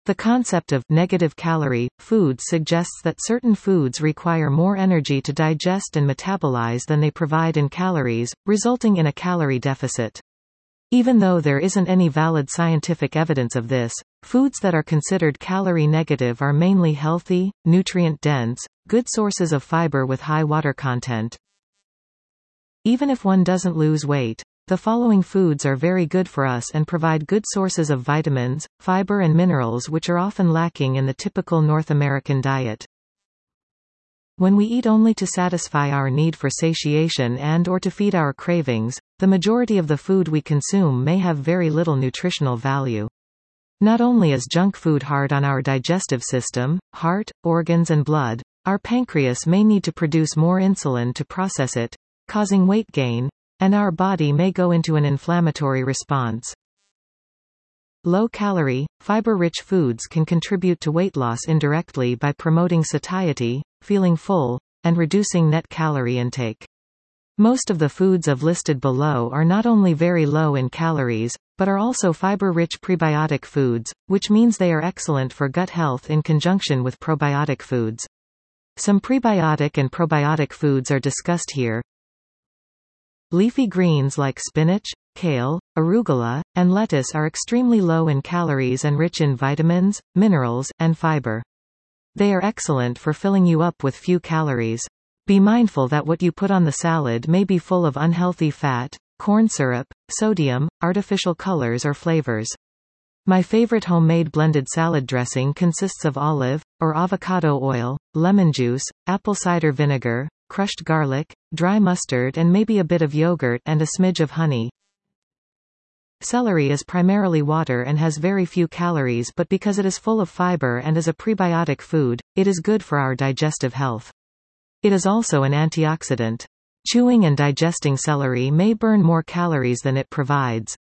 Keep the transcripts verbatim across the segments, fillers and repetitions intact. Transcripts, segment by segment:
The concept of negative calorie foods suggests that certain foods require more energy to digest and metabolize than they provide in calories, resulting in a calorie deficit. Even though there isn't any valid scientific evidence of this, foods that are considered calorie negative are mainly healthy, nutrient-dense, good sources of fiber with high water content. Even if one doesn't lose weight, the following foods are very good for us and provide good sources of vitamins, fiber and minerals which are often lacking in the typical North American diet. When we eat only to satisfy our need for satiation and or to feed our cravings, the majority of the food we consume may have very little nutritional value. Not only is junk food hard on our digestive system, heart, organs and blood, our pancreas may need to produce more insulin to process it, causing weight gain, and our body may go into an inflammatory response. Low-calorie, fiber-rich foods can contribute to weight loss indirectly by promoting satiety, feeling full, and reducing net calorie intake. Most of the foods I've listed below are not only very low in calories, but are also fiber-rich prebiotic foods, which means they are excellent for gut health in conjunction with probiotic foods. Some prebiotic and probiotic foods are discussed here. Leafy greens like spinach, kale, arugula, and lettuce are extremely low in calories and rich in vitamins, minerals, and fiber. They are excellent for filling you up with few calories. Be mindful that what you put on the salad may be full of unhealthy fat, corn syrup, sodium, artificial colors or flavors. My favorite homemade blended salad dressing consists of olive, or avocado oil, lemon juice, apple cider vinegar, crushed garlic, dry mustard and maybe a bit of yogurt and a smidge of honey. Celery is primarily water and has very few calories, but because it is full of fiber and is a prebiotic food, it is good for our digestive health. It is also an antioxidant. Chewing and digesting celery may burn more calories than it provides.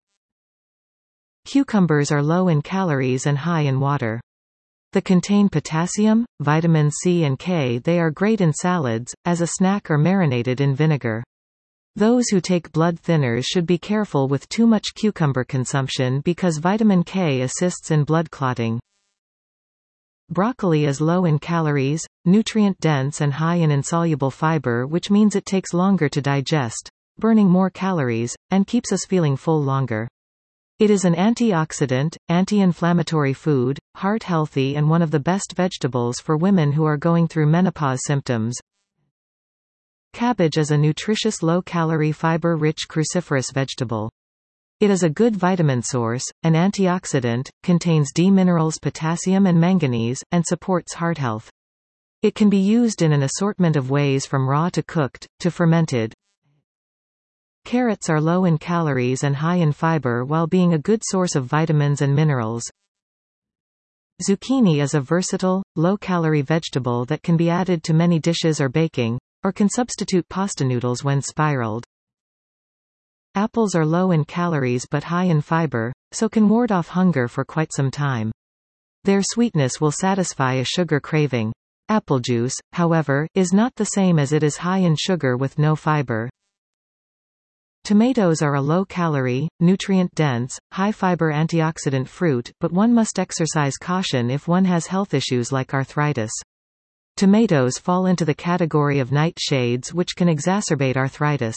Cucumbers are low in calories and high in water. They contain potassium, vitamin C and K. They are great in salads, as a snack or marinated in vinegar. Those who take blood thinners should be careful with too much cucumber consumption because vitamin K assists in blood clotting. Broccoli is low in calories, nutrient-dense and high in insoluble fiber, which means it takes longer to digest, burning more calories, and keeps us feeling full longer. It is an antioxidant, anti-inflammatory food, heart-healthy and one of the best vegetables for women who are going through menopause symptoms. Cabbage is a nutritious low-calorie fiber-rich cruciferous vegetable. It is a good vitamin source, an antioxidant, contains D minerals, potassium and manganese, and supports heart health. It can be used in an assortment of ways from raw to cooked, to fermented. Carrots are low in calories and high in fiber while being a good source of vitamins and minerals. Zucchini is a versatile, low-calorie vegetable that can be added to many dishes or baking, or can substitute pasta noodles when spiraled. Apples are low in calories but high in fiber, so can ward off hunger for quite some time. Their sweetness will satisfy a sugar craving. Apple juice, however, is not the same as it is high in sugar with no fiber. Tomatoes are a low-calorie, nutrient-dense, high-fiber antioxidant fruit, but one must exercise caution if one has health issues like arthritis. Tomatoes fall into the category of nightshades which can exacerbate arthritis.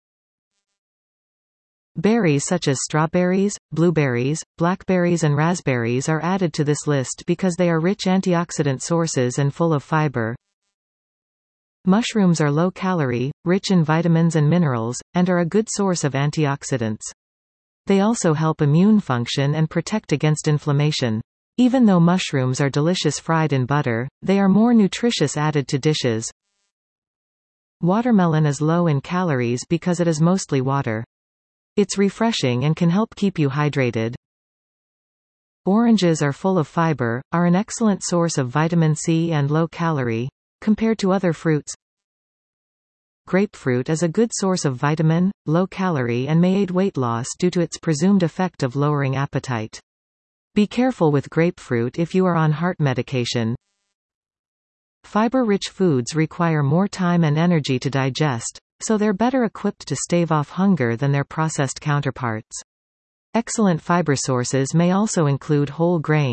Berries such as strawberries, blueberries, blackberries and raspberries are added to this list because they are rich antioxidant sources and full of fiber. Mushrooms are low-calorie, rich in vitamins and minerals, and are a good source of antioxidants. They also help immune function and protect against inflammation. Even though mushrooms are delicious fried in butter, they are more nutritious added to dishes. Watermelon is low in calories because it is mostly water. It's refreshing and can help keep you hydrated. Oranges are full of fiber, are an excellent source of vitamin C and low-calorie, compared to other fruits. Grapefruit is a good source of vitamin, low-calorie and may aid weight loss due to its presumed effect of lowering appetite. Be careful with grapefruit if you are on heart medication. Fiber-rich foods require more time and energy to digest, so they're better equipped to stave off hunger than their processed counterparts. Excellent fiber sources may also include whole grains,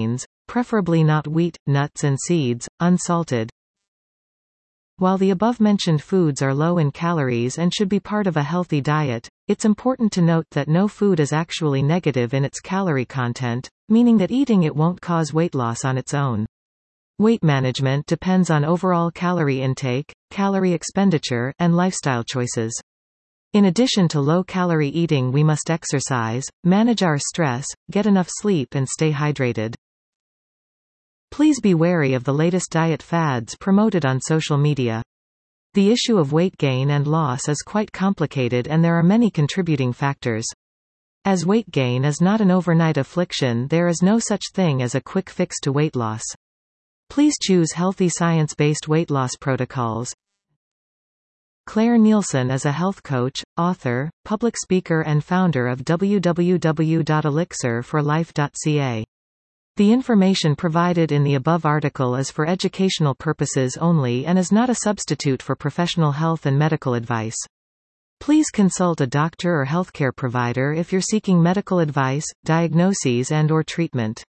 preferably not wheat, nuts and seeds, unsalted. While the above-mentioned foods are low in calories and should be part of a healthy diet, it's important to note that no food is actually negative in its calorie content, meaning that eating it won't cause weight loss on its own. Weight management depends on overall calorie intake, calorie expenditure, and lifestyle choices. In addition to low-calorie eating, we must exercise, manage our stress, get enough sleep and stay hydrated. Please be wary of the latest diet fads promoted on social media. The issue of weight gain and loss is quite complicated and there are many contributing factors. As weight gain is not an overnight affliction, there is no such thing as a quick fix to weight loss. Please choose healthy science-based weight loss protocols. Claire Nielsen is a health coach, author, public speaker and founder of w w w dot elixir for life dot c a. The information provided in the above article is for educational purposes only and is not a substitute for professional health and medical advice. Please consult a doctor or healthcare provider if you're seeking medical advice, diagnoses and/or treatment.